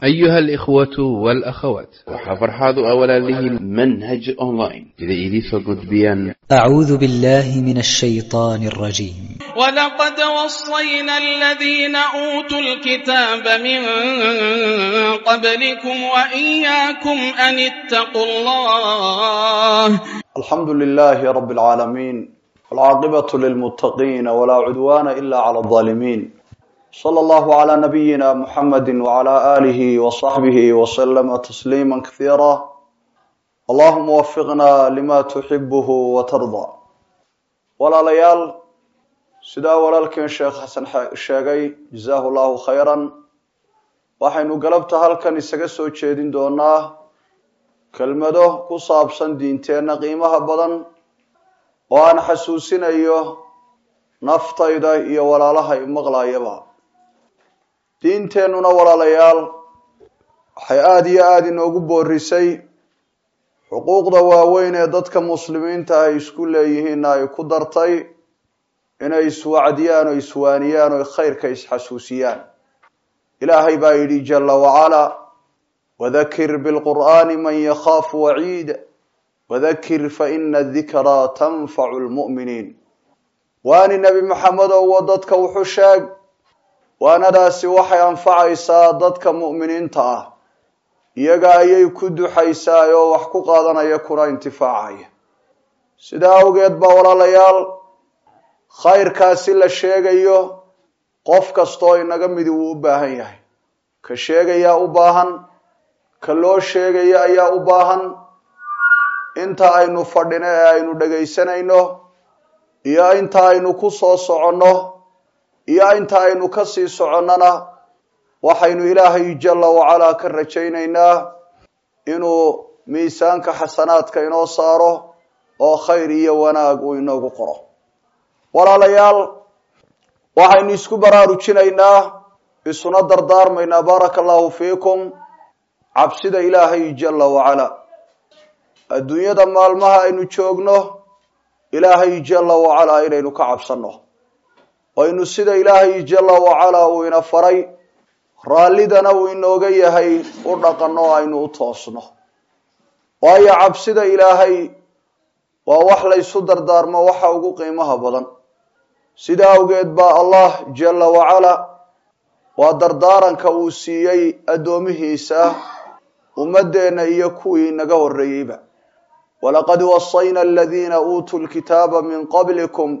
أيها الإخوة والأخوات وحفرحاض أولا له منهج أونلاين إذا إليسو قدبيا أعوذ بالله من الشيطان الرجيم. ولقد وصينا الذين أوتوا الكتاب من قبلكم وإياكم أن اتقوا الله. الحمد لله رب العالمين والعاقبة للمتقين ولا عدوان إلا على الظالمين. صلى الله على نبينا محمد وعلى آله وصحبه وسلم تسليما كثيرا. اللهم وفقنا لما تحبه وترضى. ولا ليال سدا ولكن شيخ حسن الشاقي جزاه الله خيرا waxaynu galabta halkan isaga soo jeedin doonaa kelmado ku saabsan diinteena qiimaha badan oo aan xasuusinayo naftayda iyo walaalaha maqlaayaba. diinteenuna walaalayaal waxay aad inoogu boorisay xuquuqda waaweyn ee dadka muslimiinta ay isku leeyihiin ay ku dartay inay iswacdiyaan oo iswaaniyaan oo khayrka isxasuusiyaan. ilaahay baa yidhi jalla wacala wadakir bilqur'aani man yakhaafu waciid wadakir faina adikraa tanfacu lmu'miniin. waani nebi maxamed oo dadka wuxuu sheeg waanadaasi waxay anfacaysaa dadka mu'miniinta ah, iyaga ayay ku duxaysaa oo wax ku qaadanaya kuna intifaacaya. sidaa awgeed baa walaalayaal khayrkaasi la sheegayo qof kastoo inaga midi wuu u baahan yahay. ka sheegayaa u baahan, ka loo sheegaya ayaa u baahan. inta aynu fadhino ee aynu dhagaysanayno iyo inta aynu ku soo soconno iyo inta aynu ka sii soconnana waxaynu ilaahay jalla wacalaa ka rajaynaynaa inuu miisaanka xasanaadka inoo saaro oo khayr iyo wanaag uu inoogu qoro. walaalayaal waxaynu isku baraarujinaynaa isuna dardaarmaynaa baaraka allahu fiikum cabsida ilaahay jalla wacalaa. adduunyada maalmaha aynu joogno ilaahay jalla wacalaa inaynu ka cabsanno aynu sida ilaahay jalla wacalaa uu ina faray raallidana uu inooga yahay u dhaqanno aynu u toosno. waayo cabsida ilaahay waa wax laysu dardaarmo waxa ugu qiimaha badan. sidaa awgeed baa allah jalla wacalaa waa dardaaranka uu siiyey addoomihiisa ummaddeena iyo kuwii naga horreeyeyba. walaqad wasayna aladiina uutuu lkitaaba min qablikum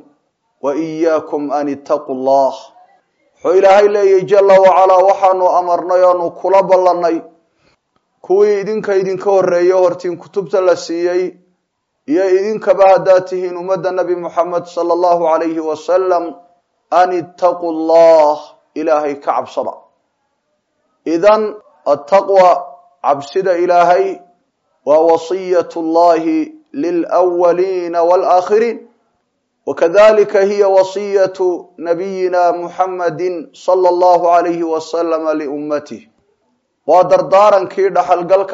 وإياكم أن اتقوا الله. wuxuu ilaahay leeyahay jalla wacalaa waxaanu amarnay oonu kula ballanay kuwii idinka horreeyo hortiin kutubta la siiyey iyo idinkaba haddaad tihiin ummadda nebi moxamed sala allahu calayhi wasalam an ittaquu llah, ilaahay ka cabsada. idan attaqwa cabsida ilaahay waa wasiyat llahi lilawaliina waalaakhiriin وكذلك هي وصية نبينا محمد صلى الله عليه وسلم لأمته. ودردارا كيدا حلقلك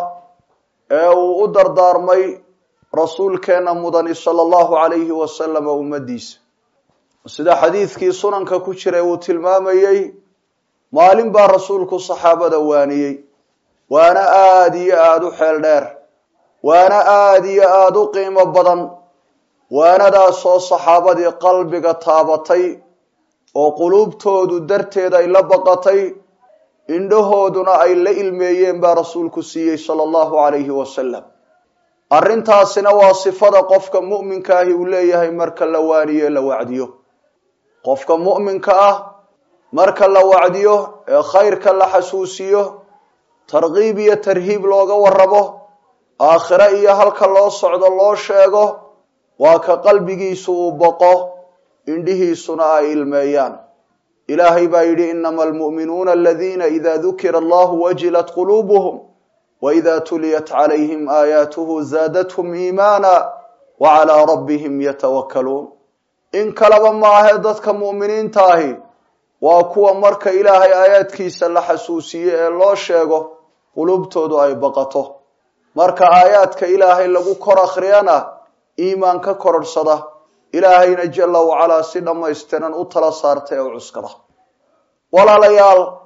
او دردار مي رسول كان مدني صلى الله عليه وسلم أمديس. سيدا حديث كي سننك كجري وتلمامي مالين با رسولك الصحابة دواني وانا آدو حيل دير وانا آدو قيمة بدن waanadaasoo saxaabadii qalbiga taabatay oo quluubtoodu darteed ay la baqatay indhahooduna ay la ilmeeyeen baa rasuulku siiyey sala allahu calayhi wasalam. arrintaasina waa sifada qofka mu'minka ahi uu leeyahay marka la waaniyo la wacdiyo. qofka mu'minka ah marka la wacdiyo ee khayrka la xasuusiyo, targhiib iyo tarhiib looga warrabo, aakhiro iyo halka loo socdo loo sheego, waa ka qalbigiisu uu baqo indhihiisuna ay ilmeeyaan. ilaahay baa yidhi inama almu'minuuna aladiina ida dukira allahu wajilat quluubuhum waida tuliyat calayhim aayaatuhu zaadathum iimaana wacalaa rabbihim yatawakkaluun. in kaleba maahe dadka mu'miniinta ahi waa kuwa marka ilaahay aayaadkiisa la xasuusiye ee loo sheego quluubtoodu ay baqato. marka aayaadka ilaahay lagu kor akhriyana iimaan ka kororsada, ilaahayna jalla wacalaa si dhammaystiran u tala saartay oo cuskada. walaalayaal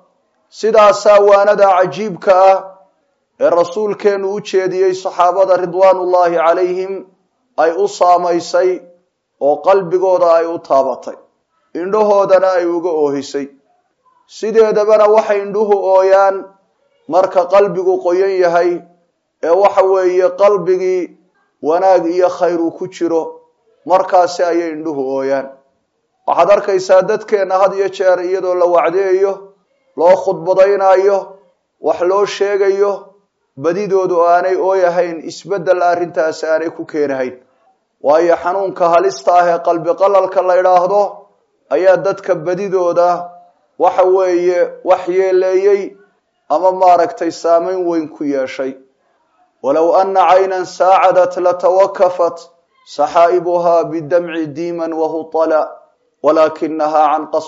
sidaasaa waanada cajiibka ah ee rasuulkeenu u jeediyey saxaabada ridwaanullaahi calayhim ay u saamaysay oo qalbigooda ay u taabatay indhahoodana ay uga oohisay sideedabana waxay indhuhu ooyaan marka qalbigu qoyan yahay ee waxa weeye qalbigii wanaag iyo khayr uu ku jiro markaasi ayay indhuhu ooyaan waxaad arkaysaa dadkeenna had iyo jeer iyadoo la wacdeeyo loo khudbadaynayo wax loo sheegayo badidoodu aanay ooyahayn isbeddel arrintaasi aanay ku keenahayn waayo xanuunka halista ah ee qalbi qalalka la idhaahdo ayaa dadka badidooda waxa weeye waxyeeleeyey ama maaragtay saamayn weyn ku yeeshay walow anna caynan saacadat latawakafat saxaa'ibuhaa bidamci diiman wahutala walakinaha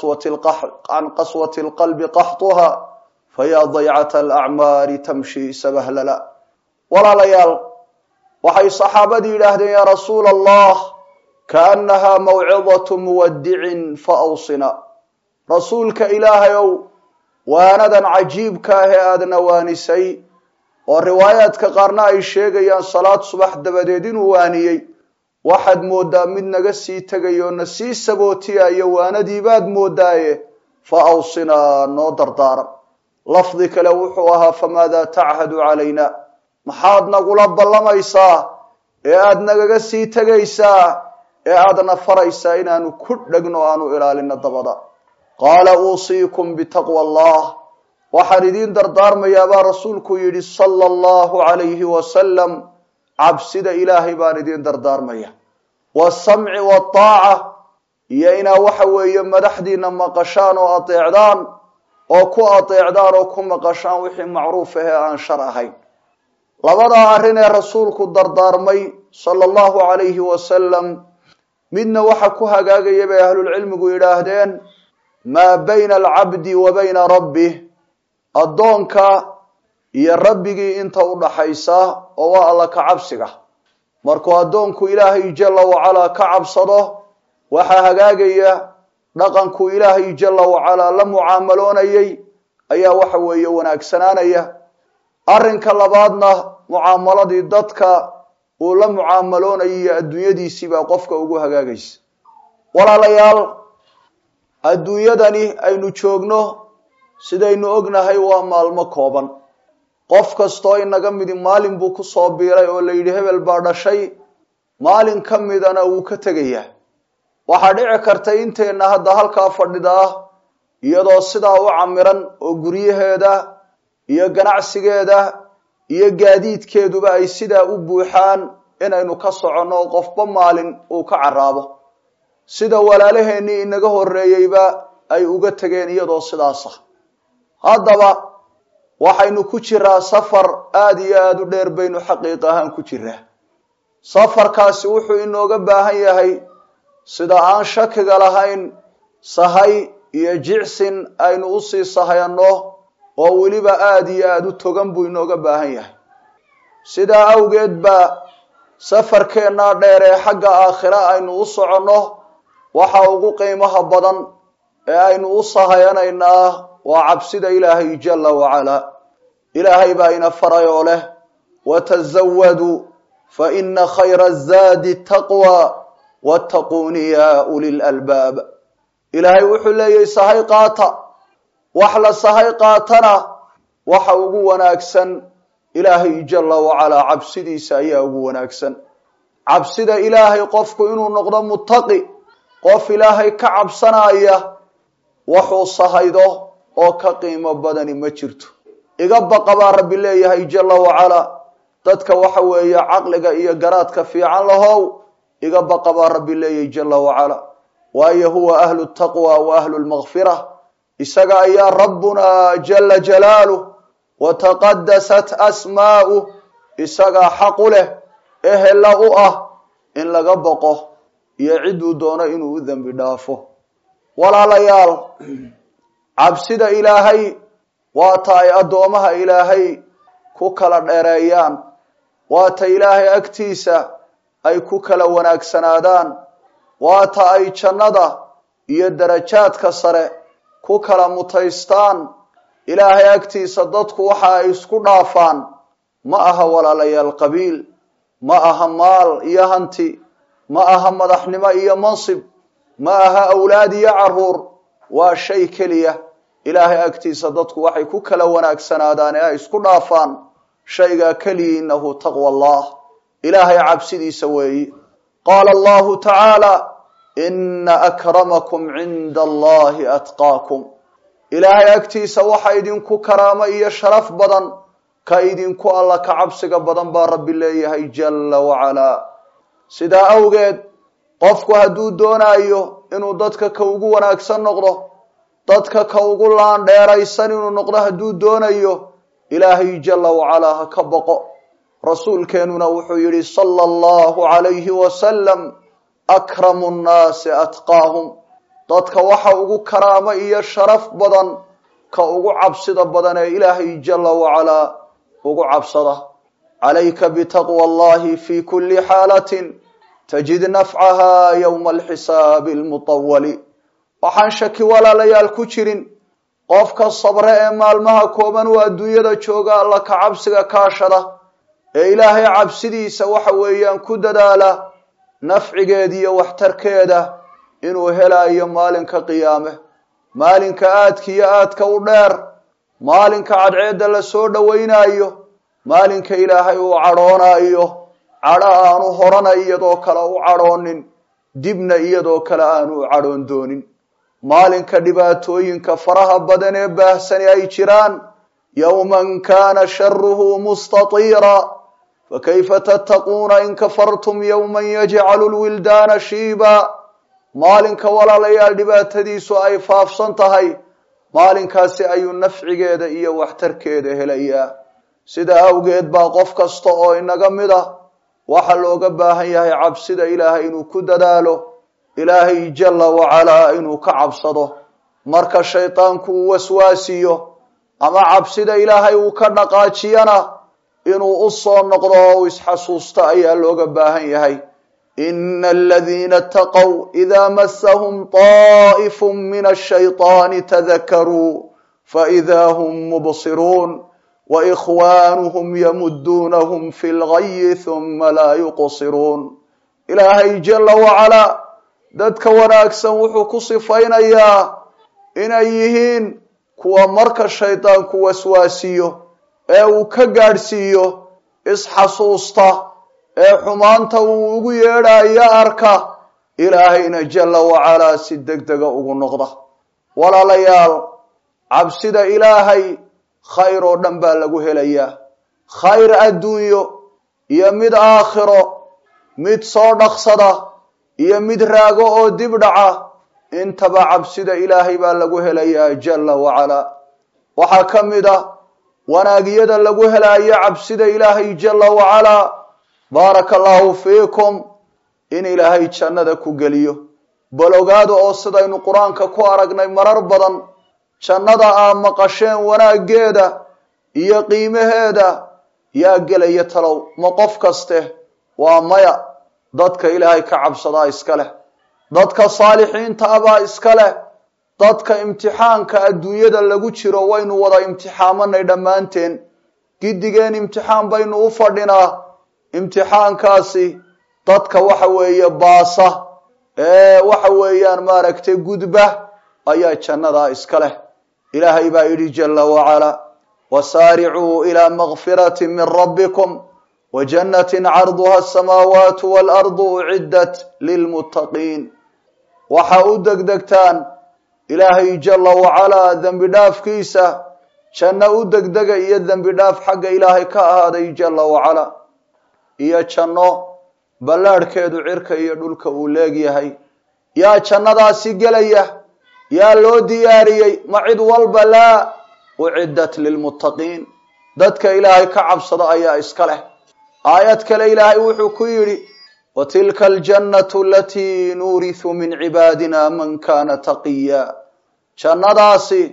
can qaswati alqalbi qaxtuha fayaa daycata alacmaari tamshi sabahlala walaalayaal waxay saxaabadii yidhaahdeen yaa rasuula allah kaannahaa mawcidatu muwadicin fa awsina rasuulka ilaahayow waanadan cajiibka ah ee aadna waanisay oo riwaayaadka qaarna ay sheegayaan salaad subax dabadeed inuu waaniyey waxaad mooddaa mid naga sii tegayo na sii sabootiyayo waanadiibaad moodaaye fa awsinaa noo dardaaran lafdi kale wuxuu ahaa famaadaa tachadu calayna maxaad nagula ballamaysaa ee aad nagaga sii tegaysaa ee aadna faraysaa inaanu ku dhegno aanu ilaalino dabada qaala uusiikum bitaqwa allah waxaan idiin dardaarmayaa baa rasuulku yidhi sala allahu calayhi wasalam cabsida ilaahay baan idiin dardaarmaya waasamci waataaca iyo inaa waxa weeye madaxdiina maqashaan oo ateecdaan oo ku ateecdaan oo ku maqashaan wixii macruuf ahee aan shar ahayn labadaa arrin ee rasuulku dardaarmay sala allahu calayhi wasalam midna waxa ku hagaagaya bay ahlulcilmigu yidhaahdeen maa bayna alcabdi wa bayna rabbih addoonka iyo rabbigii inta u dhaxaysa oo waa alla ka cabsiga markuu addoonku ilaahay jalla wacalaa ka cabsado waxaa hagaagaya dhaqankuu ilaahay jalla wacalaa la mucaamaloonayay ayaa waxa weeye wanaagsanaanaya arrinka labaadna mucaamaladii dadka uu la mucaamaloonayay iyo adduunyadiisii baa qofka ugu hagaagaysa walaalayaal adduunyadani aynu joogno sidaynu ognahay waa maalmo kooban qof kastoo inaga midi maalin buu ku soo biiray oo la yidhi hebel baa dhashay maalin ka midana wuu ka tegayaa waxaa dhici karta inteenna hadda halkaa fadhidaa iyadoo sidaa u camiran oo guryaheeda iyo ganacsigeeda iyo gaadiidkeeduba ay sidaa u buuxaan inaynu ka soconno oo qofba maalin uu ka carraabo sida walaalaheennii inaga horreeyeyba ay uga tegeen iyadoo sidaas ah haddaba waxaynu ku jiraa safar aada iyo aada u dheer baynu xaqiiq ahaan ku jiraa safarkaasi wuxuu inooga baahan yahay sida aan shakiga lahayn sahay iyo jicsin aynu usii sahayanno oo weliba aada iyo aada u togan buu inooga baahan yahay sidaa awgeed baa safarkeennaa dheer ee xagga aakhira aynu u soconno waxa ugu qiimaha badan ee aynu u sahayanaynaa waa cabsida ilaahay jalla wacalaa ilaahay baa ina faray oo leh watazawaduu fa ina khayra azaadi taqwa wattaquuni yaa uli lalbaab ilaahay wuxuu leeyahay sahay qaata wax la sahay qaatana waxa ugu wanaagsan ilaahay jalla wacalaa cabsidiisa ayaa ugu wanaagsan cabsida ilaahay qofku inuu noqdo muttaqi qof ilaahay ka cabsanaya wuxuu sahaydo oo ka qiimo badani ma jirto iga baqa baa rabbi leeyahay jalla wacalaa dadka waxa weeye caqliga iyo garaadka fiican lahow iga baqa baa rabbi leeyahay jalla wacalaa waayo huwa ahlu taqwa wa ahlu lmakfira isaga ayaa rabbunaa jalla jalaaluh wataqadasat asmaa'uh isagaa xaqu leh ehela u ah in laga baqo iyo ciduu doono inuu u dembi dhaafo walaalayaal cabsida ilaahay waa ta ay addoomaha ilaahay ku kala dheereeyaan waa ta ilaahay agtiisa ay ku kala wanaagsanaadaan waa ta ay jannada iyo darajaadka sare ku kala mutaystaan ilaahay agtiisa dadku waxa ay isku dhaafaan ma aha walaalayaal qabiil ma aha maal iyo hanti ma aha madaxnimo iyo mansib ma aha awlaad iyo caruur waa shay keliya ilaahay agtiisa dadku waxay ku kala wanaagsanaadaan ee ay isku dhaafaan shayga kaliya innahu taqwa allah ilaahay cabsidiisa weeyi qaala allahu tacaala ina akramakum cinda allahi atqaakum ilaahay agtiisa waxa idinku karaamo iyo sharaf badan ka idinku alla ka cabsiga badan baa rabbi leeyahay jalla wacalaa sidaa awgeed qofku hadduu doonayo inuu dadka ka ugu wanaagsan noqdo dadka ka ugu laandheeraysan inuu noqdo hadduu doonayo ilaahay jalla wacalaa ha ka boqo rasuulkeenuna wuxuu yidhi sala allahu calayhi wasalam akramu nnaasi atqaahum dadka waxa ugu karaamo iyo sharaf badan ka ugu cabsida badan ee ilaahay jalla wacalaa ugu cabsada calayka bitaqwa allahi fi kulli xaalatin tajid nafcaha yowma alxisaabi almutawali waxaan shaki walaalayaal ku jirin qofka sabre ee maalmaha kooban uu adduunyada jooga alla ka cabsiga kaashada ee ilaahay cabsidiisa waxa weeyaan ku dadaala nafcigeeda iyo waxtarkeeda inuu helayo maalinka qiyaame maalinka aadka iyo aadka u dheer maalinka cadceedda la soo dhowaynayo maalinka ilaahay uu cadhoonayo cadho aanu horana iyadoo kale u cadhoonin dibna iyadoo kale aanu u cadhoon doonin maalinka dhibaatooyinka faraha badan ee baahsani ay jiraan yowman kaana sharuhu mustatiira fakayfa tattaquuna in kafartum yowman yajcalu lwildaana shiiba maalinka walaalayaal dhibaatadiisu ay faafsan tahay maalinkaasi ayuu nafcigeeda iyo waxtarkeeda helayaa sidaa awgeed baa qof kasta oo inaga mid ah waxa looga baahan yahay cabsida ilaahay inuu ku dadaalo ilaahay jalla wacalaa inuu ka cabsado marka shaydaanku uu waswaasiyo ama cabsida ilaahay uu ka dhaqaajiyana inuu u soo noqdo oo isxasuusto ayaa looga baahan yahay ina aladiina ataqow idaa massahum taa'ifun min ashayطaani tadakaruu faidaa hum mubsiruun waikhwaanuhum yamuduunahum fi lgayi huma laa yuqsiruun ilaahay jalla wacalaa dadka wanaagsan wuxuu ku sifaynayaa inay yihiin kuwa marka shaydaanku waswaasiyo ee uu ka gaadhsiiyo isxasuusta ee xumaanta uu ugu yeedhayo arka ilaahayna jalla wacalaa si degdega ugu noqda walaalayaal cabsida ilaahay khayr oo dhan baa lagu helayaa khayr adduunyo iyo mid aakhiro mid soo dhaqsada iyo mid raago oo dib dhaca intaba cabsida ilaahay baa lagu helayaa jalla wacalaa waxaa ka mid ah wanaagyada lagu helayo cabsida ilaahay jalla wacalaa baaraka allahu fiikum in ilaahay jannada ku geliyo bal ogaada oo sidaynu qur-aanka ku aragnay marar badan jannada aa maqasheen wanaaggeeda iyo qiimaheeda yaa gelaya talow ma qof kaste waa maya dadka ilaahay ka cabsadaa iska leh dadka saalixiinta abaa iska leh dadka imtixaanka adduunyada lagu jiro waynu wada imtixaamanay dhammaanteen giddigeen imtixaan baynu u fadhinaa imtixaankaasi dadka waxa weeye baasa ee waxa weeyaan maaragtay gudba ayaa jannadaa iska leh ilaahay baa yidhi jalla wacalaa wasaaricuu ilaa makfirati min rabbikum wajannatin carduha asamaawaatu waalardu uciddat lilmuttaqiin waxa u degdegtaan ilaahay jalla wacalaa dembi dhaafkiisa janno u degdega iyo dembi dhaaf xagga ilaahay ka ahaaday jalla wacalaa iyo janno ballaadhkeedu cirka iyo dhulka uu leegyahay yaa jannadaasi gelaya yaa loo diyaariyey ma cid walba laa uciddat lilmuttaqiin dadka ilaahay ka cabsada ayaa iska leh aayad kale ilaahay wuxuu ku yidhi watilka aljannatu alatii nuurisu min cibaadina man kaana taqiya jannadaasi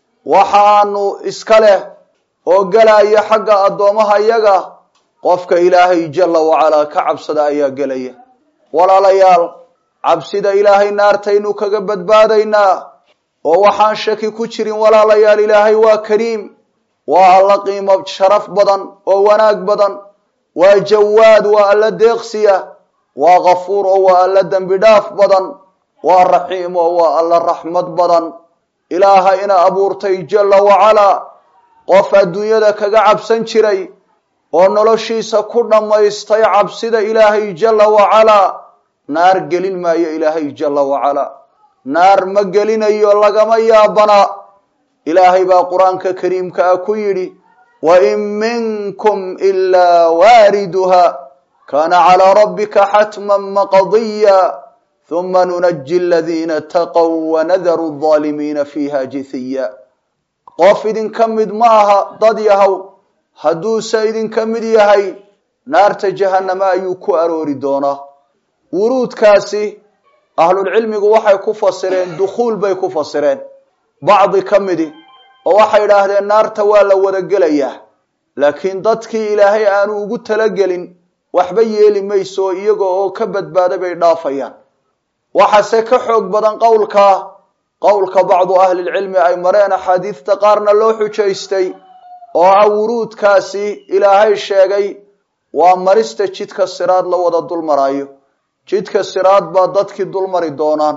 waxaanu iska leh oo gelaya xagga addoomaha iyaga qofka ilaahay jalla wacalaa ka cabsada ayaa gelaya walaalayaal cabsida ilaahay naartaynu kaga badbaadaynaa oo waxaan shaki ku jirin walaalayaal ilaahay waa kariim waa alla qiimo sharaf badan oo wanaag badan waa jawaad waa alla deeqsiya waa ghafuur oo waa alla dambi dhaaf badan waa raxiim oo waa alla raxmad badan ilaahay ina abuurtay jalla wacala qof adduunyada kaga cabsan jiray oo noloshiisa ku dhammaystay cabsida ilaahay jalla wacala naar gelin maayo ilaahay jalla wacala naar ma gelinayo lagama yaabana ilaahay baa quraanka kariimka ku yidhi wa in minkum illa wariduha kana ala rabbika hatman maqdiya thumma nunajji alladhina taqaw wa nadharu adh-dhalimina fiha jithiya qof idin kamid maaha dad yahow hadduu idin kamid yahay naarta jahannama ayuu ku aroori doonaa wuruudkaasi ahlul cilmigu waxay ku fasireen dukhul bay ku fasireen bacdi kamidi oo waxay yiraahdeen naarta waa la wada gelayaa laakiin dadkii ilaahay aanu ugu talagelin waxba yeeli mayso iyaga oo ka badbaada bay dhaafayaan waxa se ka xoog badan qowlka bacdu ahli cilmi ay mareen xadiista qaarna loo xujaystay oo wuruudkaasi ilaahay sheegay waa marista jidka siraad la wada dul marayo jidka siraad baa dadkii dul mari doonaan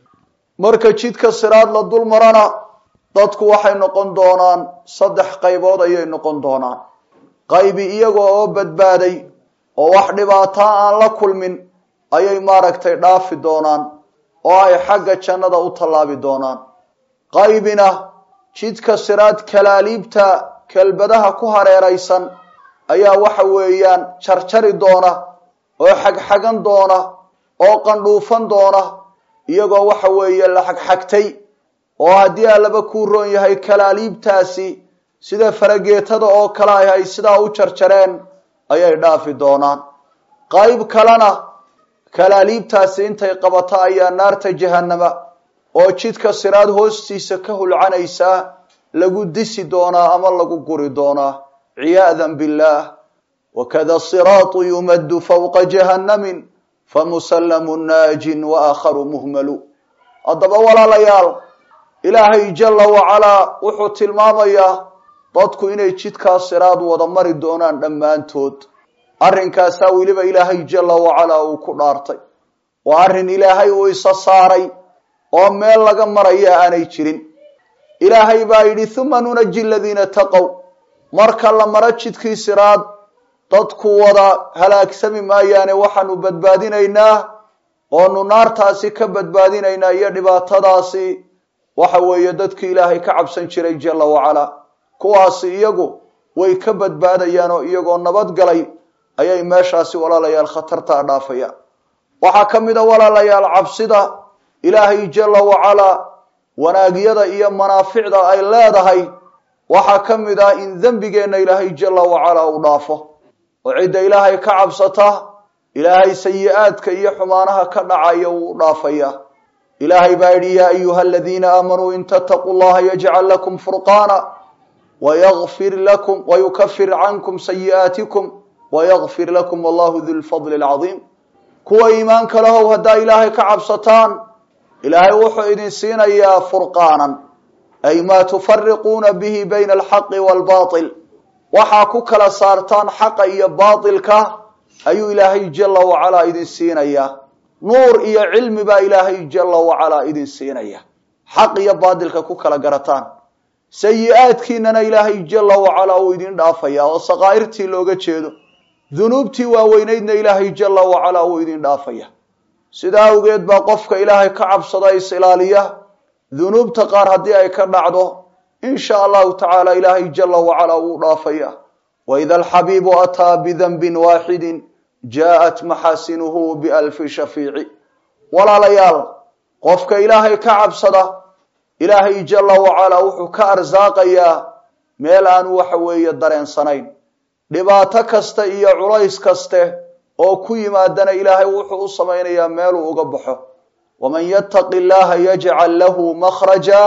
marka jidka siraad la dul marana dadku waxay noqon doonaan saddex qaybood ayay noqon doonaan qaybi iyaga oo badbaaday oo wax dhibaato aan la kulmin ayay maaragtay dhaafi doonaan oo ay xagga jannada u talaabi doonaan qaybina jidka siraad kalaaliibta kalbadaha ku hareeraysan ayaa waxa weeyaan jarjari doona oo xagxagan doona oo qandhuufan doona iyagoo waxa weeye la xagxagtay oo haddii alaba ku roon yahay kalaaliibtaasi sida farageetada oo kala ay sidaa u jarjareen ayay dhaafi doonaan qayb kalena kalaaliibtaasi intay qabato ayaa naarta jahannama oo jidka siraad hoostiisa ka hulcanaysa lagu disi doonaa ama lagu guri doonaa ciyaadan billah wakada siraatu yumaddu fawqa jahannamin famusallamun naajin wa aakharu muhmalu haddaba walaalayaal ilaahay jalla wacalaa wuxuu tilmaamayaa dadku inay jidkaa siraad wada mari doonaan dhammaantood arrinkaasaa weliba ilaahay jalla wacalaa uu ku dhaartay waa arrin ilaahay uu isa saaray oo meel laga maraya aanay jirin ilaahay baa yidhi thumma nunajji alladhiina taqaw marka la maro jidkii siraad dadku wada halaagsami maayaane waxaanu badbaadinaynaa oonu naartaasi ka badbaadinaynaa iyo dhibaatadaasi waxa weeye dadkii ilaahay ka cabsan jiray jalla wacalaa kuwaasi iyagu way ka badbaadayaan oo iyagoo nabadgalay ayay meeshaasi walaalayaal khatarta dhaafayaan waxaa ka mid a walaalayaal cabsida ilaahay jalla wacalaa wanaagyada iyo manaaficda ay leedahay waxaa ka mid ah in dembigeenna ilaahay jalla wacalaa u dhaafo oo cidda ilaahay ka cabsata ilaahay sayi-aadka iyo xumaanaha ka dhacaya wuu dhaafaya ilaahay baa yidhi yaa ayuha aladiina aamanuu in tattaquu llaha yajcal lakum furqaana wayagfir lakum wayukafir cankum sayi'aatikum wayagfir lakum wallahu du lfadli alcadiim kuwa iimaanka lahow haddaa ilaahay ka cabsataan ilaahay wuxuu idin siinayaa furqaanan ay maa tufariquuna bihi bayna alxaqi waalbaatil waxaa ku kala saartaan xaqa iyo baatilka ayuu ilaahay jalla wacalaa idin siinayaa nuur iyo cilmi baa ilaahay jalla wacalaa idin siinaya xaq iyo baatilka ku kala garataan sayi-aadkiinana ilaahay jalla wacalaa uu idin dhaafaya oo saqaa'irtii looga jeedo dunuubtii waaweynaydna ilaahay jalla wacalaa uu idin dhaafaya sidaa awgeed baa qofka ilaahay ka cabsada is ilaaliya dunuubta qaar haddii ay ka dhacdo insha allahu tacaala ilaahay jalla wacalaa wuu dhaafaya waida alxabiibu ataa bidanbin waaxidin jaaءat maxaasinuhu bialfi shafiici walaalayaal qofka ilaahay ka cabsada ilaahay jalla wacalaa wuxuu ka arsaaqayaa meel aanu waxa weeye dareensanayn dhibaato kasta iyo culays kaste oo ku yimaadana ilaahay wuxuu u samaynayaa meeluu uga baxo waman yattaqi llaha yajcal lahu makhraja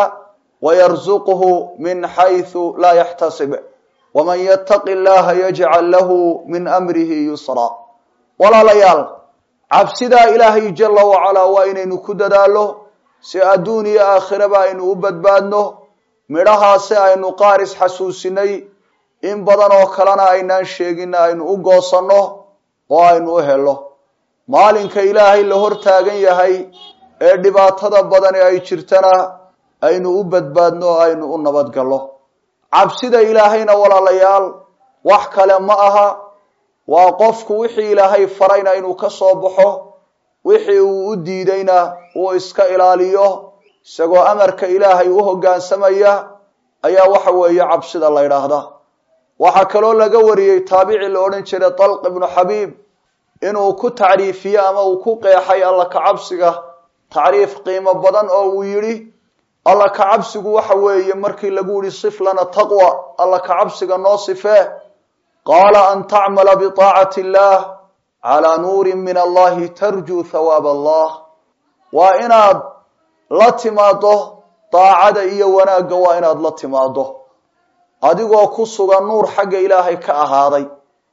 wayarzuqhu min xayثu laa yaxtasib waman yattaqi llaha yajcal lahu min amrihi yusra walaalayaal cabsidaa ilaahay jalla wacalaa waa inaynu ku dadaalo si adduun iyo aakhiraba aynu u badbaadno midhahaasi aynu qaar isxasuusinay in badan oo kalena aynaan sheegin aynu u goosanno oo aynu u helo maalinka ilaahay la hor taagan yahay ee dhibaatada badani ay jirtana aynu u badbaadno oo aynu u nabadgallo cabsida ilaahayna walaalayaal wax kale ma aha waa qofku wixii ilaahay farayna inuu ka soo baxo wixii uu u diidayna uu iska ilaaliyo isagoo amarka ilaahay u hoggaansamaya ayaa waxa weeye cabsida la yidhaahdaa waxaa kaloo laga wariyey taabici la odhan jiray Talq ibnu Xabiib inuu ku tacriifiyo ama uu ku qeexay alla ka cabsiga tacriif qiimo badan oo uu yidhi alla ka cabsigu waxa weeye markii lagu yidhi sif lana taqwa alla ka cabsiga noo sifee qaala an tacmala bitaacati illaah calaa nuurin min allahi tarjuu thawaab allah waa inaad la timaado daacada iyo wanaagga waa inaad la timaado adigoo ku sugan nuur xagga ilaahay ka ahaaday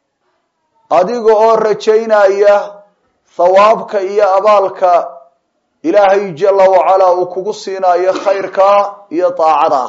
adiga oo rajaynaya thawaabka iyo abaalka ilaahay jalla wacalaa uu kugu siinayo khayrka iyo daacada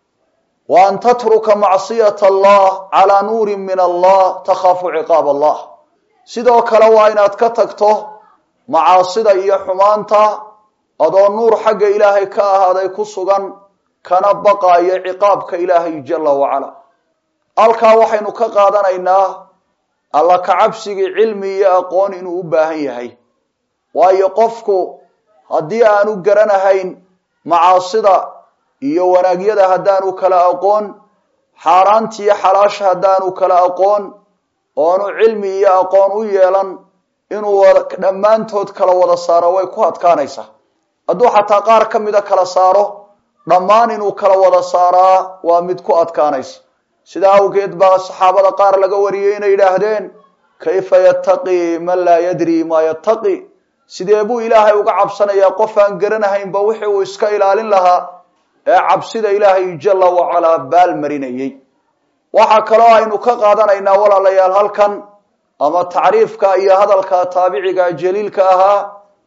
wa an tatruka macsiyata allah calaa nuurin min allah takhaafu ciqaab allah sidoo kale waa inaad ka tagto macaasida iyo xumaanta adoo nuur xagga ilaahay ka ahaaday ku sugan kana baqayo ciqaabka ilaahay jalla wacalaa halkaa waxaynu ka qaadanaynaa alla ka cabsigii cilmi iyo aqoon inuu u baahan yahay waayo qofku haddii aanu garanahayn macaasida iyo wanaagyada haddaanu kala aqoon xaaraanta iyo xalaasha haddaanu kala aqoon oonu cilmi iyo aqoon u yeelan inuu dhammaantood kala wada saaro way ku adkaanaysaa hadduu xataa qaar ka mida kala saaro dhammaan inuu kala wada saaraa waa mid ku adkaanaysa sidaa awgeed baa saxaabada qaar laga wariyey inay yidhaahdeen kayfa yattaqi man laa yadri maa yattaqi sidee buu ilaahay uga cabsanayaa qof aan garanahaynba wixii uu iska ilaalin lahaa ee cabsida ilaahay jalla wacalaa baal marinayay waxaa kaloo aynu ka qaadanaynaa walaalayaal halkan ama tacriifka iyo hadalka taabiciga jaliilka ahaa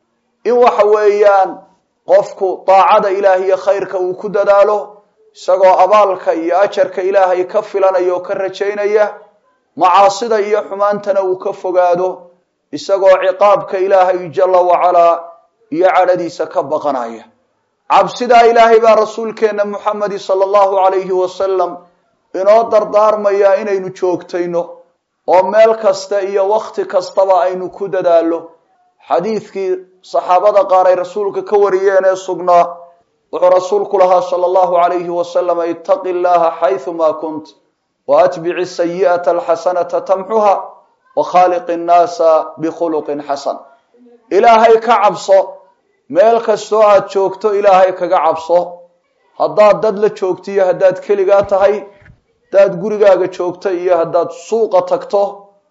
in waxa weeyaan qofku daacada ilaahay iyo khayrka uu ku dadaalo isagoo abaalka iyo ajarka ilaahay ka filanayo ka rajaynaya macaasida iyo xumaantana uu ka fogaado isagoo ciqaabka ilaahay jalla wacalaa iyo cadhadiisa ka baqanaya cabsidaa ilaahay baa rasuulkeena muxamedi sala allahu calayhi wasalam inoo dardaarmaya inaynu joogtayno oo meel kasta iyo wakhti kastaba aynu ku dadaalo xadiidkii saxaabada qaar ay rasuulka ka wariyeen ee sugnaa wuxuu rasuulku lahaa sala allahu calayhi wasalam ittaqi illaha xayثumaa kunt waatbici sayi'ata alxasanata tamxuha wakhaaliqi nnaasa bikhuluqin xasan ilaahay ka cabso meel kastoo aad joogto ilaahay kaga cabso haddaad dad la joogto iyo haddaad keligaa tahay haddaad gurigaaga joogto iyo haddaad suuqa tagto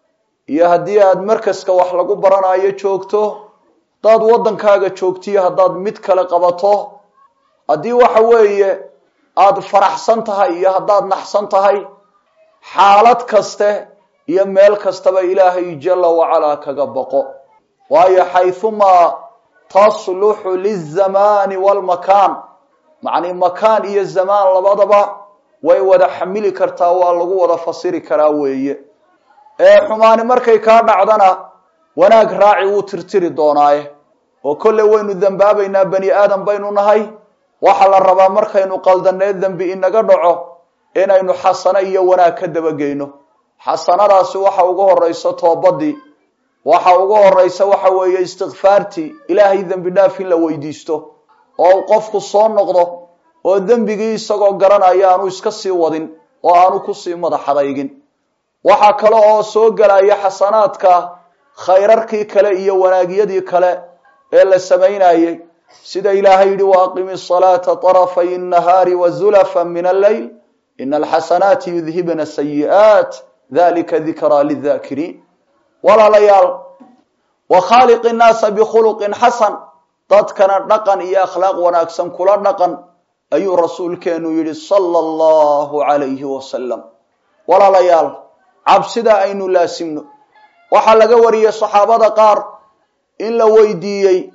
iyo haddii aad markaska wax lagu baranayo joogto haddaad waddankaaga joogto iyo haddaad mid kale qabato haddii waxa weeye aada faraxsan tahay iyo haddaad naxsan tahay xaalad kaste iyo meel kastaba ilaahay jalla wacalaa kaga baqo waayo xayثumaa tasluxu lilzamaani walmakaan macnii makaan iyo zamaan labadaba way wada xamili kartaa waa lagu wada fasiri karaa weeye xumaani markay kaa dhacdana wanaag raaci wuu tirtiri doonaaye oo kolley waynu dembaabaynaa bani aadam baynu nahay waxaa la rabaa markaynu qaldaneed dembi inaga dhaco inaynu xasano iyo wanaag ka dabageyno xasanadaasi waxa ugu horeysa toobadii waxa ugu horeysa waxa weeye istikfaartii ilaahay dembi dhaaf in la weydiisto oo qofku soo noqdo oo dembigii isagoo garanaya aanu iska sii wadin oo aanu ku sii madaxadaygin waxa kale oo soo galaya xasanaadka khayrarkii kale iyo wanaagyadii kale ee la sameynayay sida ilaahay yidhi waaqimi salaata طarafay الnahaari wazulafa min alleyl ina alxasanaati yudhibna sayi'aat dalika dikraa lidakiriin walaalayaal wakhaaliqi nnaasa bikhuluqin xasan dadkana dhaqan iyo akhlaaq wanaagsan kula dhaqan ayuu rasuulkeenu yidhi sala allahu calayhi wasalam walaalayaal cabsida aynu laasimno waxaa laga wariyey saxaabada qaar in la weydiiyey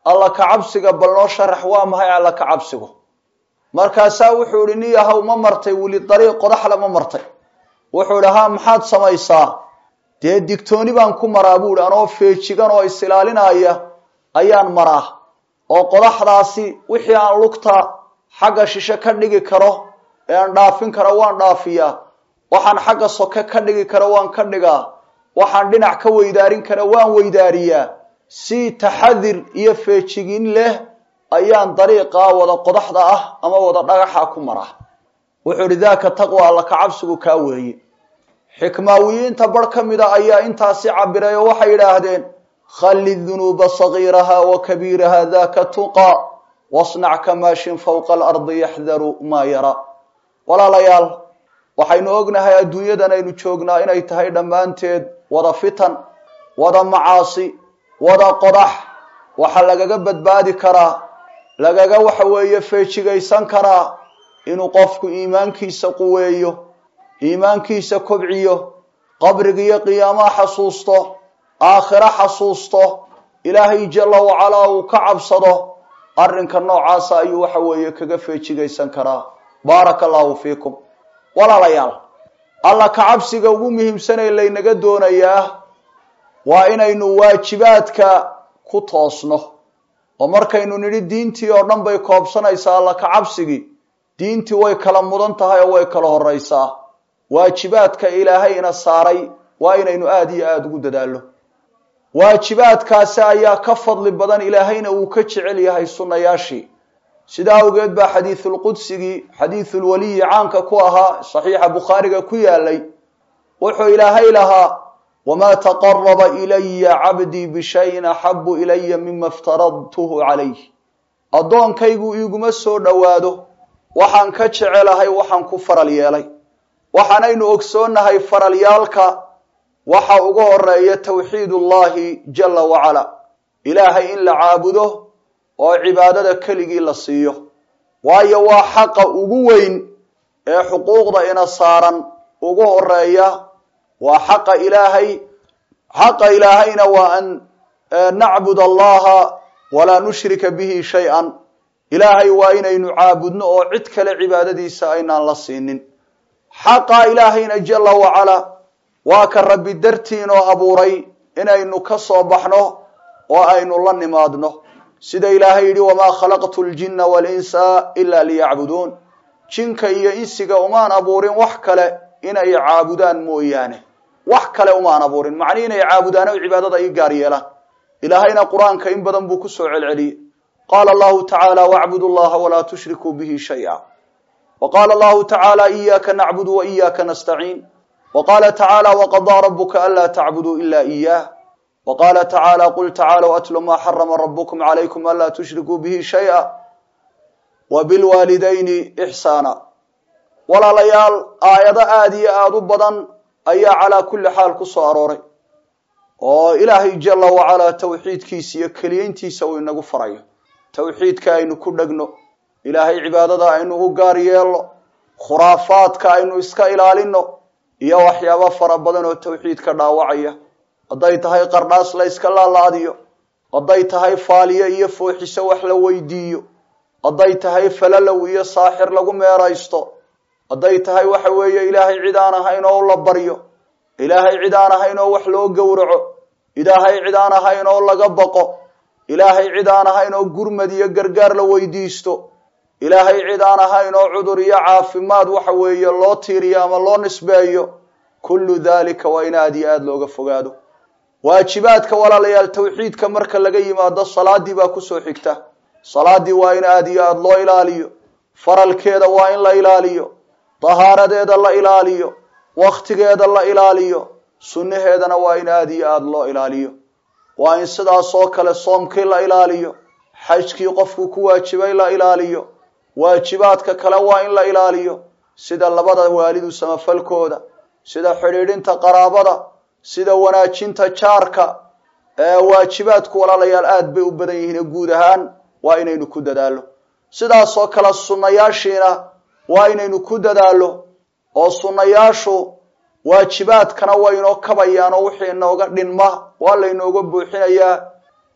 alla ka cabsiga bal noo sharax waa maxay alla ka cabsigu markaasaa wuxuu yidhi niyahow ma martay weli dariiq qodaxla ma martay wuxuu yidhi haa maxaad samaysaa dee digtooni baan ku maraa buu yidhi anoo feejigan oo isilaalinaya ayaan maraa oo qodaxdaasi wixii aan lugta xagga shishe ka dhigi karo ee aan dhaafin karo waan dhaafiyaa waxaan xagga soke ka dhigi karo waan ka dhigaa waxaan dhinac ka weydaarin karo waan weydaariyaa si taxadir iyo feejigin leh ayaan dariiqa wada qodaxda ah ama wada dhagaxa ku maraa wuxuu yidhi daaka taqwa alla ka cabsigu kaa weeye xikmaawiyiinta bar ka mida ayaa intaasi cabiray oo waxay yidhaahdeen khalli dunuuba sagiiraha wa kabiiraha daaka tuqa wasnac kamaashin fawqa alardi yaxdaru maa yara walaalayaal waxaynu ognahay adduunyadan aynu joognaa inay tahay dhammaanteed wada fitan wada macaasi wada qodax waxa lagaga badbaadi karaa lagaga waxa weeye feejigaysan karaa inuu qofku iimaankiisa quweeyo iimaankiisa kobciyo qabriga iyo qiyaamaha xasuusto aakhira xasuusto ilaahay jalla wacalaa uu ka cabsado arrinka noocaasa ayuu waxa weeye kaga feejigaysan karaa baaraka allahu fiikum walaalayaal alla ka cabsiga ugu muhiimsanay laynaga doonayaa waa inaynu waajibaadka ku toosno oo markaynu nidhi diintii oo dhan bay koobsanaysaa alla ka cabsigii diintii way kala mudan tahay oo way kala horaysaa waajibaadka ilaahayna saaray waa inaynu aad iyo aad ugu dadaallo waajibaadkaasi ayaa ka fadli badan ilaahayna uu ka jecel yahay sunnayaashii sidaa awgeed baa xadiisulqudsigii xadiisulwaliyi caanka ku ahaa saxiixa bukhaariga ku yaalay wuxuu ilaahay lahaa wamaa taqaraba ilaya cabdii bishayin axabu ilaya mima iftaradtuhu calayh addoonkaygu iiguma soo dhowaado waxaan ka jecelahay waxaan ku faral yeelay waxaanaynu ogsoonnahay faralyaalka waxa ugu horeeya tawxiidullahi jalla wacala ilaahay in la caabudo oo cibaadada keligii la siiyo waayo waa xaqa ugu weyn ee xuquuqda ina saaran ugu horeeya waa xaqa ilaahayna waa an nacbud allaha walaa nushrika bihi shay-an ilaahay waa inaynu caabudno oo cid kale cibaadadiisa aynaan la siinin xaqa ilaahayna jalla wacala waa ka rabbi dartiinoo abuuray inaynu ka soo baxno oo aynu la nimaadno sida ilaahay yidhi wamaa khalaqtu ljinna walinsa ila liyacbuduun jinka iyo insiga umaan abuurin wax kale inay caabudaan mooyaane wax kale umaan abuurin macnii inay caabudaan oo cibaadada ay gaar yeelaan ilaahayna qur-aanka in badan buu ku soo celceliyey qaala allahu tacaala wacbudu llaha walaa tushrikuu bihi shaya wa qaala allahu tacaala iyaaka nacbudu wa iyaaka nastaciin wa qaala tacaala waqadaa rabuka anlaa tacbuduu ila iyah وقال تعالى قل تعالوا أتلوا ما حرم ربكم عليكم ألا تشركوا به شيئا وبالوالدين إحسانا ولا ليال آيات آدي آدو بدن أي على كل حال كسو أروري وإلهي جل وعلا توحيد كيسي كليين تيسوي إنه فرعي توحيد كاينو كدقنو إلهي عبادة إنه قاريال خرافات كاينو إسكا إلالينو إيا وحيابا فربضن والتوحيد كداوعيه hadday tahay qardhaas la iska laalaadiyo hadday tahay faaliye iyo fooxiso wax la weydiiyo hadday tahay falalow iyo saaxir lagu meeraysto hadday tahay waxa weeye ilaahay cid aan ahayn oo la baryo ilaahay cid aan ahayn oo wax loo gowraco ilaahay cid aan ahayn oo laga baqo ilaahay cid aan ahayn oo gurmad iyo gargaar la weydiisto ilaahay cid aan ahayn oo cudur iyo caafimaad waxa weeye loo tiiriyo ama loo nisbeeyo kullu dhalika wa inaadi aad looga fogaado waajibaadka walaalayaal tawxiidka marka laga yimaado salaadii baa ku soo xigta salaadii waa in aad iyo aad loo ilaaliyo faralkeeda waa in la ilaaliyo tahaaradeeda la ilaaliyo waqtigeeda la ilaaliyo sunnaheedana waa in aad iyo aad loo ilaaliyo waa in sidaas oo kale soomkii la ilaaliyo xajkii qofku ku waajibay la ilaaliyo waajibaadka kale waa in la ilaaliyo sida labada waalidu samafalkooda sida xiriirinta qaraabada sida wanaajinta jaarka waajibaadku walaalayaal aad bay u badan yihiin guud ahaan waa inaynu ku dadaalo sidaas oo kale sunnayaashiina waa inaynu ku dadaalo oo sunnayaashu waajibaadkana waa inoo kabayaan oo wixii inooga dhinma waa laynooga buuxinayaa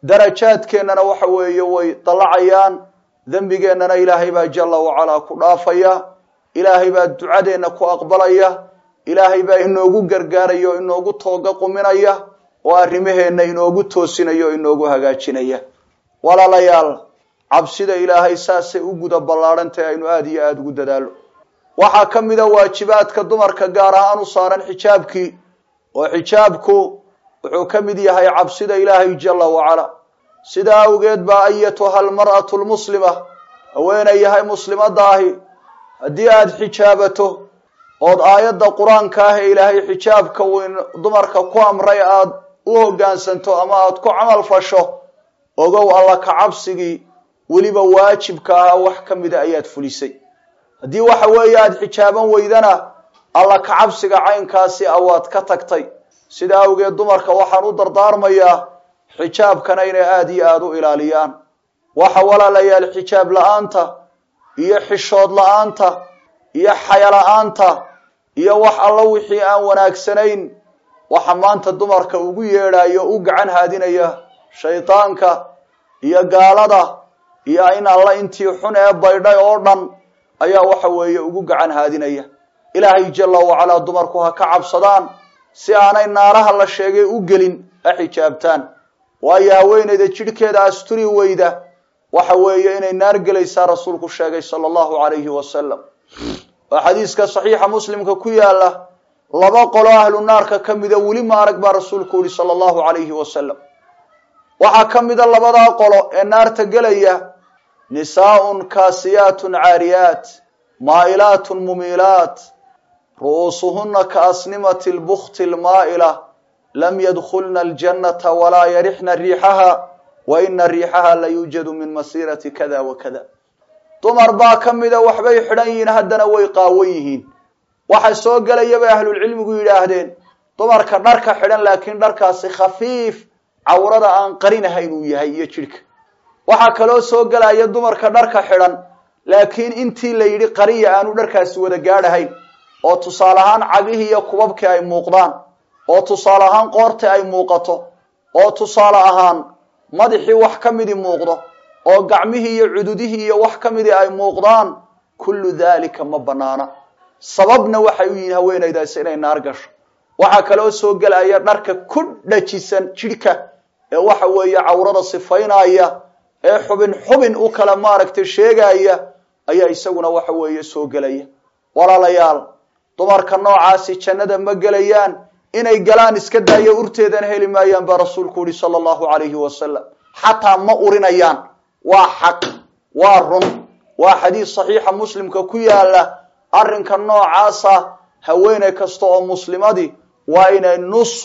darajaadkeennana waxa weeye way dalacayaan dembigeennana ilaahay baa jalla wacalaa ku dhaafaya ilaahay baa ducadeenna ku aqbalaya ilaahay baa inoogu gargaaraya oo inoogu tooga quminaya oo arrimaheenna inoogu toosinaya oo inoogu hagaajinaya walaalayaal cabsida ilaahay saasay u guda ballaadhantahay aynu aada iyo aada ugu dadaalo waxaa ka mid a waajibaadka dumarka gaar ahaan u saaran xijaabkii oo xijaabku wuxuu ka mid yahay cabsida ilaahay jalla wacala sidaa awgeed baa ayatuha almar'atu lmuslima haweenay yahay muslimadda ahi haddii aada xijaabato ood aayadda qur-aanka ah ee ilaahay xijaabka weyn dumarka ku amray aada u hoggaansanto ama aada ku camal fasho ogow alla ka cabsigii weliba waajibka ahaa wax ka mida ayaad fulisay haddii waxa weeye aada xijaaban weydana alla ka cabsiga caynkaasi awaad ka tagtay sidaa awgeed dumarka waxaan u dardaarmayaa xijaabkana inay aada iyo aada u ilaaliyaan waxa walaalayaal xijaab la-aanta iyo xishood la-aanta iyo xaya la-aanta iyo wax alla wixii aan wanaagsanayn waxa maanta dumarka ugu yeedhayo u gacan haadinaya shaydaanka iyo gaalada iyo in alla intii xun ee baydhay oo dhan ayaa waxa weeye ugu gacan haadinaya ilaahay jalla wacalaa dumarku ha ka cabsadaan si aanay naaraha la sheegay u gelin ha xijaabtaan waayo haweeneyda jidhkeeda asturi weyda waxa weeye inay naar gelaysaa rasuulku sheegay sala allahu calayhi wasalam waa xadiiska saxiixa muslimka ku yaala laba qolo ahlu naarka ka mida weli ma arag baa rasuulku yihi sala allahu calayhi wasalam waxaa ka mida labadaa qolo ee naarta gelaya nisaaun kaasiyaatun caariyaat maa'ilaatun mumiilaat ru'uusuhunna kaasnimati lbukti lmaa'ila lam yadkhulna aljannata walaa yarixna riixaha wa ina riixaha la yuujadu min masiirati kada wa kada dumar baa ka mida waxbay xidhan yihiin haddana way qaawan yihiin waxa soo gelaya bay ahlulcilmigu yidhaahdeen dumarka dharka xidhan laakiin dharkaasi khafiif cawrada aan qarinahayn uu yahay iyo jidhka waxaa kaloo soo gelaya dumarka dharka xidhan laakiin intii la yidhi qariya aanu dharkaasi wada gaadhahayn oo tusaale ahaan cagihii iyo kubabkii ay muuqdaan oo tusaale ahaan qoortii ay muuqato oo tusaale ahaan madaxii wax ka midii muuqdo oo gacmihii iyo cududihii iyo wax ka midii ay muuqdaan kullu daalika ma banaana sababna waxay u yihiin haweenaydaasi inay naar gasho waxaa kaloo soo gelaya dharka ku dhajisan jidhka ee waxa weeye cawrada sifaynaya ee xubin xubin u kala maaragtay sheegaya ayaa isaguna waxa weeye soo gelaya walaalayaal dumarka noocaasi jannada ma gelayaan inay galaan iska daayo urteedana heli maayaan baa rasuulku yihi sala allahu calayhi wasalam xataa ma urinayaan waa xaq waa run waa xadiis saxiixa muslimka ku yaala arrinka noocaasa haweeney kasta oo muslimadii waa inay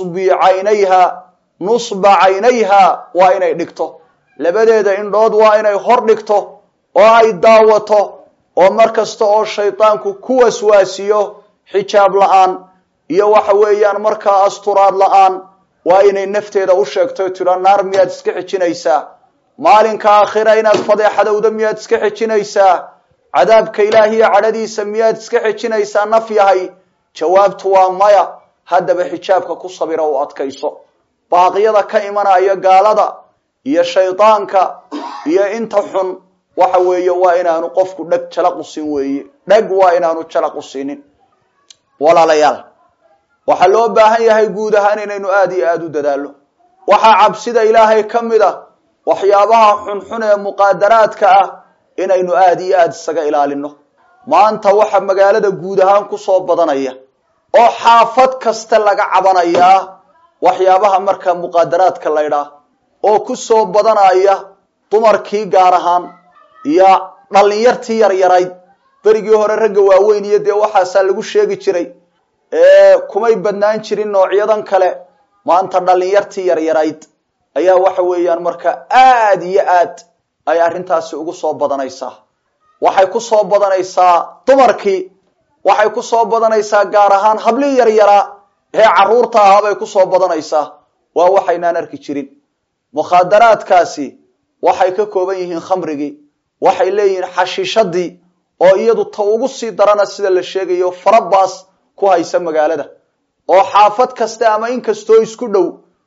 nusba caynayha waa inay dhigto labadeeda indhood waa inay hor dhigto oo ay daawato oo mar kasta oo shaydaanku ku waswaasiyo xijaab la-aan iyo waxa weeyaan markaa asturaad la-aan waa inay nafteeda u sheegto tira naar miyaad iska xijinaysaa maalinka aakhira inaad fadeexadowda miyaad iska xijinaysaa cadaabka ilaahiya cadhadiisa miyaad iska xijinaysaa naf yahay jawaabtu waa maya haddaba xijaabka ku sabira u adkayso baaqyada ka imanaya gaalada iyo shaydaanka iyo inta xun waxa weeye waa inaanu qofku dheg jalaq u siin weeye dheg waa inaanu jalaq u siinin walaalayaal waxaa loo baahan yahay guud ahaan inaynu aada iyo aada u dadaallo waxaa cabsida ilaahay ka mid a waxyaabaha xunxun ee muqaadaraadka ah inaynu aada iyo aada isaga ilaalino maanta waxa magaalada guud ahaan kusoo badanaya oo xaafad kasta laga cabanayaa waxyaabaha markaa muqaadaraadka laydhaa oo kusoo badanaya dumarkii gaar ahaan iyo dhalinyartii yaryarayd berigii hore ragga waaweyn iyo dee waxaasaa lagu sheegi jiray kumay badnaan jirin noocyadan kale maanta dhalinyartii yaryarayd ayaa waxa weeyaan marka aada iyo aad ay arrintaasi ugu soo badanaysaa waxay ku soo badanaysaa dumarkii waxay ku soo badanaysaa gaar ahaan hablii yaryaraa ee carruurta ahaa bay ku soo badanaysaa waa waxaynaan arki jirin mukhaadaraadkaasi waxay ka kooban yihiin khamrigii waxay leeyihiin xashiishadii oo iyadu ta ugu sii darana sida la sheegayo farabaas ku haysa magaalada oo xaafad kasta ama in kastoo isku dhow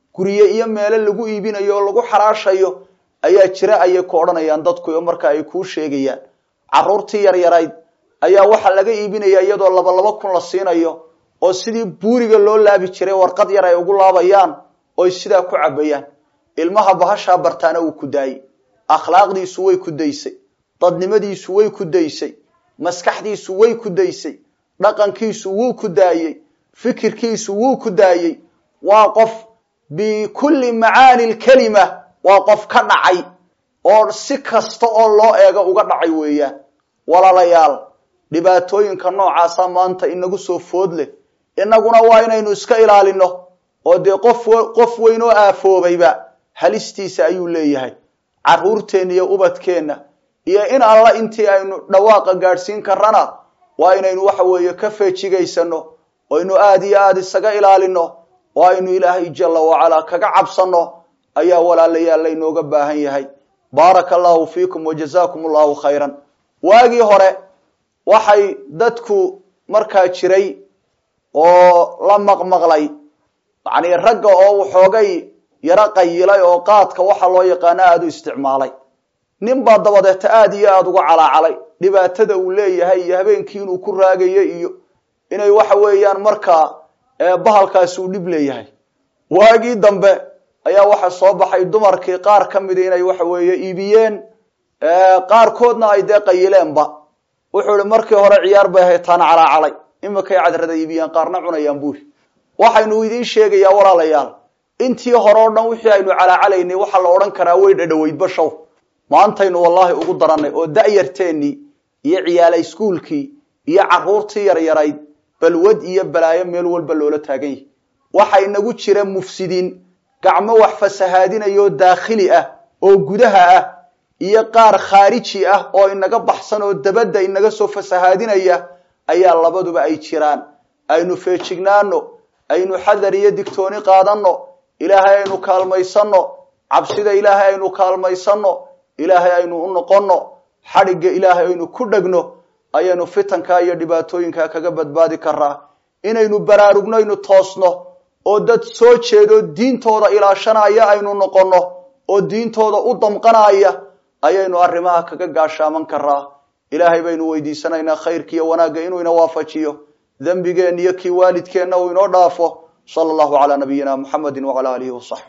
guriye iyo meelo lagu iibinayo oo lagu xaraashayo ayaa jira ayay ku oranayaan dadku oo marka ay ku sheegayaan caruurtii yar yarayd ayaa waxa laga iibinaya iyadoo laba kun la siinayo oo sidii buuriga loo laabi jiray warqad yar ay ugu laabayaan oo sida ku cabayaan ilmaha bahasha bartaana uu ku daayay akhlaaqdiisu way ku daysay dadnimadiisu way ku daysay maskaxdiisu way ku daysay dhaqankiisu wuu ku daayay fikirkiisu wuu ku daayay waa qof bi kulli macaani alkalima waa qof ka dhacay oo si kasta oo loo eego uga dhacay weeyaan walaalayaal dhibaatooyinka noocaas maanta inagu soo food leh inaguna waa inaynu iska ilaalino oo de qof weyn oo aafoobayba halistiisa ayuu leeyahay caruurteena iyo ubadkeena iyo in alla intii aynu dhawaaqa gaarsiin karana waa inaynu waxa weeye ka feejigaysano oo aynu aad iyo aad isaga ilaalino oo aynu ilaahay jalla wa ala kaga cabsano ayaa walaalayaal inooga baahan yahay barakallahu fiikum wa jazaakumullahu khayran waagi hore waxay dadku markaa jiray oo la maqmaqlay yani ragga oo waxoogay yara qayilay oo qaadka waxa loo yaqaan aad u isticmaalay nin baa dabadeed aad iyo aad uga calaacalay dhibaatada uu leeyahay iyo habeenkii inuu ku raagayo iyo inay waxa weeyaan markaa bahalkaas uu dhib leeyahay waagii dambe ayaa waxa soo baxay dumarkii qaar kamid inay waxa weeye iibiyeen qaar koodna ay deeqayileenba wuxuu markii hore ciyaar bay haytaan calaacalay imika ay cadrada iibiyeen qaarna cunayaan buuri waxaynu idin sheegayaa walaalayaal intii hore oo dhan wixii aynu calaacalaynay waxa la oran karaa way dhadhaweyd bashow maantaynu wallahi ugu daranay oo da'yarteeni iyo ciyaalay iskuulkii iyo caruurtii yar yarayd balwad iyo balaayo meel walba loola taagan yahay waxa inagu jira mufsidiin gacmo wax fasahaadinayo daakhili ah oo gudaha ah iyo qaar khariji ah oo inaga baxsan oo dabada inaga soo fasahaadinaya ayaa labaduba ay jiraan aynu feejignaano aynu xadar iyo digtooni qaadano ilaahay aynu kaalmaysano cabsida ilaahay aynu kaalmaysano ilaahay aynu u noqono xariga ilaahay aynu ku dhagno ayaynu fitanka iyo dhibaatooyinka kaga badbaadi karaa inaynu baraarugno aynu toosno oo dad soo jeedo diintooda ilaashanaya aynu noqono oo diintooda u damqanaya ayaynu arrimaha kaga gaashaaman karaa ilaahay baynu weydiisanaynaa khayrkiyo wanaaga inuu ina waafajiyo dambigeena iyo kii waalidkeena uu inoo dhaafo sallallahu ala nabiyina muhammadin wa ala alihi wa sahbihi